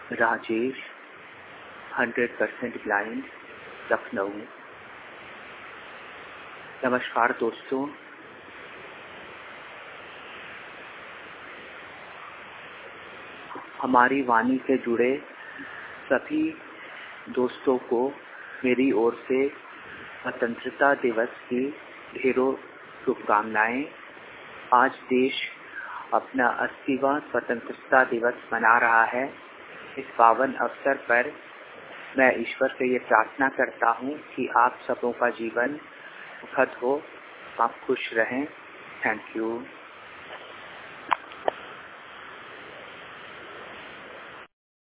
Rajesh 100% blind, Lucknow. नमस्कार दोस्तों, हमारी वाणी से जुड़े सभी दोस्तों को मेरी ओर से स्वतंत्रता दिवस की ढेरों शुभकामनाएं। आज देश अपना 80वां स्वतंत्रता दिवस मना रहा है। इस पावन अवसर पर मैं ईश्वर से ये प्रार्थना करता हूँ कि आप सबों का जीवन सुखद हो, आप खुश रहें। Thank you.